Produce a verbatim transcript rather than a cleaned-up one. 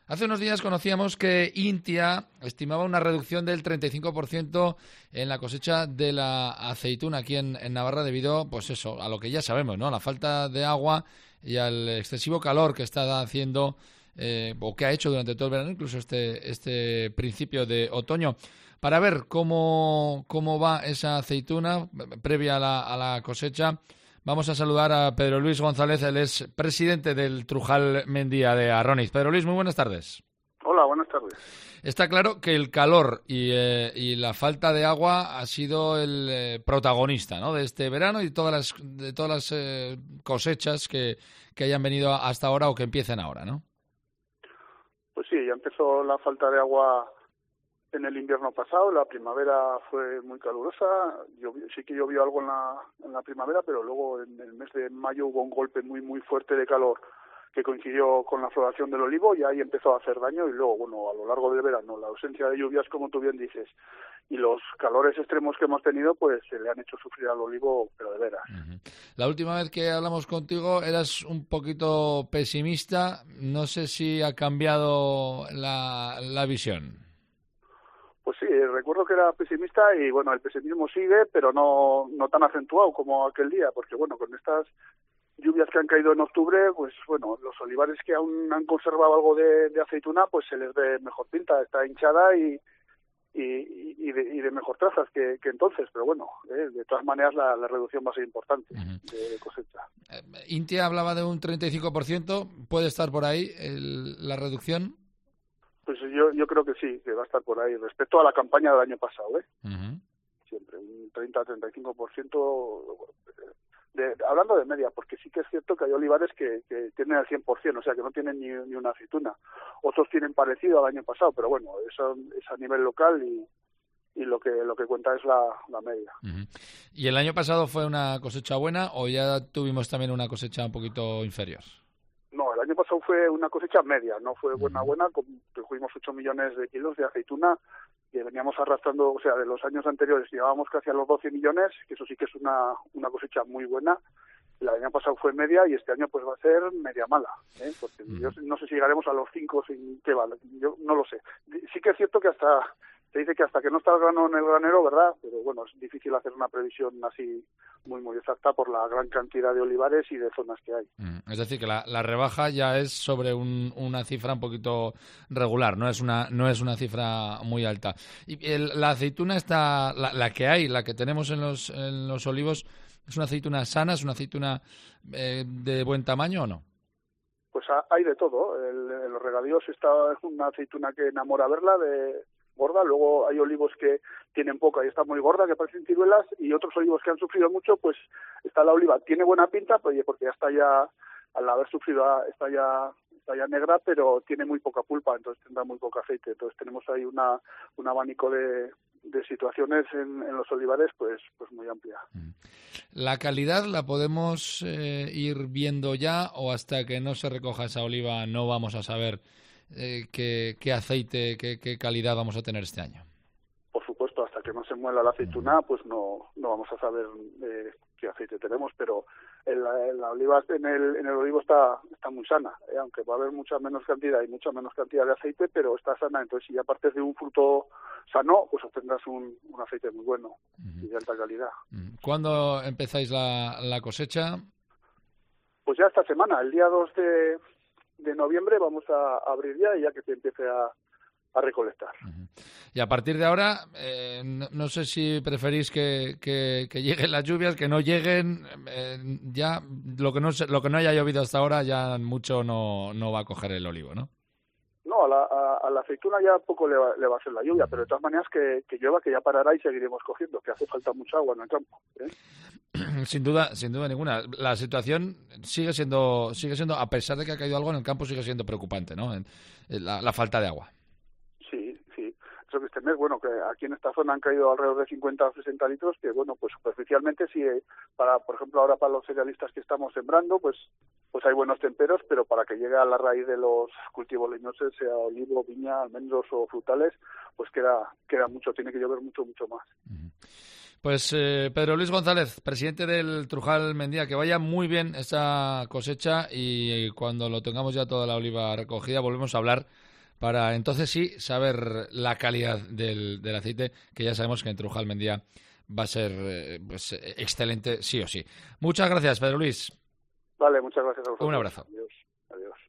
Hace unos días conocíamos que Intia estimaba una reducción del treinta y cinco por ciento en la cosecha de la aceituna aquí en, en Navarra debido, pues eso, a lo que ya sabemos, ¿no? A la falta de agua y al excesivo calor que está haciendo eh, o que ha hecho durante todo el verano, incluso este, este principio de otoño. Para ver cómo, cómo va esa aceituna previa a la, a la cosecha, vamos a saludar a Pedro Luis González, él es presidente del Trujal Mendía de Arroniz. Pedro Luis, muy buenas tardes. Hola, buenas tardes. Está claro que el calor y, eh, y la falta de agua ha sido el eh, protagonista, ¿no?, de este verano y todas las, de todas las eh, cosechas que, que hayan venido hasta ahora o que empiecen ahora, ¿no? Pues sí, ya empezó la falta de agua en el invierno pasado. La primavera fue muy calurosa, llovió, sí que llovió algo en la, en la primavera, pero luego en el mes de mayo hubo un golpe muy muy fuerte de calor que coincidió con la floración del olivo y ahí empezó a hacer daño. Y luego, bueno, a lo largo del verano, la ausencia de lluvias, como tú bien dices, y los calores extremos que hemos tenido, pues se le han hecho sufrir al olivo, pero de veras. Uh-huh. La última vez que hablamos contigo eras un poquito pesimista. No sé si ha cambiado la, la visión. Pues sí, recuerdo que era pesimista y bueno, el pesimismo sigue, pero no no tan acentuado como aquel día, porque bueno, con estas lluvias que han caído en octubre, pues bueno, los olivares que aún han conservado algo de, de aceituna, pues se les ve mejor pinta, está hinchada y y, y, de, y de mejor trazas que, que entonces, pero bueno, eh, de todas maneras la, la reducción va a ser importante uh-huh. de cosecha. Eh, Intia hablaba de un treinta y cinco por ciento, ¿puede estar por ahí el, la reducción? Pues yo yo creo que sí, que va a estar por ahí. Respecto a la campaña del año pasado, ¿eh? Uh-huh. Siempre, un treinta a treinta y cinco por ciento, de, de, hablando de media, porque sí que es cierto que hay olivares que, que tienen el cien por ciento, o sea, que no tienen ni, ni una aceituna. Otros tienen parecido al año pasado, pero bueno, eso es a nivel local y, y lo que lo que cuenta es la, la media. Uh-huh. ¿Y el año pasado fue una cosecha buena o ya tuvimos también una cosecha un poquito inferior? No, el año pasado fue una cosecha media, no fue buena buena, tuvimos ocho millones de kilos de aceituna que veníamos arrastrando, o sea, de los años anteriores llevábamos casi a los doce millones, que eso sí que es una una cosecha muy buena. El año pasado fue media y este año pues va a ser media mala, ¿eh? Porque mm. yo no sé si llegaremos a los cinco sin qué vale, yo no lo sé. Sí que es cierto que hasta se dice que hasta que no está el grano en el granero, ¿verdad? Pero bueno, es difícil hacer una previsión así muy muy exacta por la gran cantidad de olivares y de zonas que hay. Mm, es decir, que la, la rebaja ya es sobre un, una cifra un poquito regular, no es una no es una cifra muy alta. Y el, la aceituna está, la, la que hay, la que tenemos en los en los olivos, ¿es una aceituna sana, es una aceituna eh, de buen tamaño o no? Pues hay de todo. El, en los regadíos está una aceituna que enamora verla, de gorda, luego hay olivos que tienen poca y está muy gorda, que parecen ciruelas, y otros olivos que han sufrido mucho, pues está la oliva, tiene buena pinta, pues, porque ya está ya, al haber sufrido, está ya está ya negra, pero tiene muy poca pulpa, entonces tendrá muy poco aceite. Entonces tenemos ahí una un abanico de, de situaciones en, en los olivares, pues pues muy amplia. ¿La calidad la podemos eh, ir viendo ya o hasta que no se recoja esa oliva no vamos a saber Eh, qué, qué aceite, qué, qué calidad vamos a tener este año? Por supuesto, hasta que no se muela la aceituna, pues no no vamos a saber eh, qué aceite tenemos, pero en la, en la oliva, en el, en el olivo está está muy sana, ¿eh? Aunque va a haber mucha menos cantidad y mucha menos cantidad de aceite, pero está sana. Entonces, si ya partes de un fruto sano, pues obtendrás un, un aceite muy bueno uh-huh. y de alta calidad. Uh-huh. ¿Cuándo empezáis la, la cosecha? Pues ya esta semana, el día dos de de noviembre vamos a abrir ya y ya que se empiece a, a recolectar. Uh-huh. Y a partir de ahora, eh, no, no sé si preferís que, que, que lleguen las lluvias, que no lleguen, eh, ya lo que no lo que no haya llovido hasta ahora ya mucho no, no va a coger el olivo, ¿no? No, a la, a, a la aceituna ya poco le va, le va a hacer la lluvia, pero de todas maneras que, que llueva, que ya parará y seguiremos cogiendo, que hace falta mucha agua en el campo, ¿eh? Sin duda, sin duda ninguna. La situación sigue siendo, sigue siendo, a pesar de que ha caído algo en el campo, sigue siendo preocupante, ¿no? La, la falta de agua. Sí, sí. Eso que este mes, bueno, que aquí en esta zona han caído alrededor de cincuenta o sesenta litros, que bueno, pues superficialmente sí, para, por ejemplo, ahora para los cerealistas que estamos sembrando, pues pues hay buenos temperos, pero para que llegue a la raíz de los cultivos leñosos, sea olivo, viña, almendros o frutales, pues queda queda mucho, tiene que llover mucho, mucho más. Uh-huh. Pues eh, Pedro Luis González, presidente del Trujal Mendía, que vaya muy bien esa cosecha y cuando lo tengamos ya toda la oliva recogida volvemos a hablar para entonces sí saber la calidad del, del aceite, que ya sabemos que en Trujal Mendía va a ser eh, pues, excelente sí o sí. Muchas gracias, Pedro Luis. Vale, muchas gracias a vosotros. Un abrazo. Adiós. Adiós.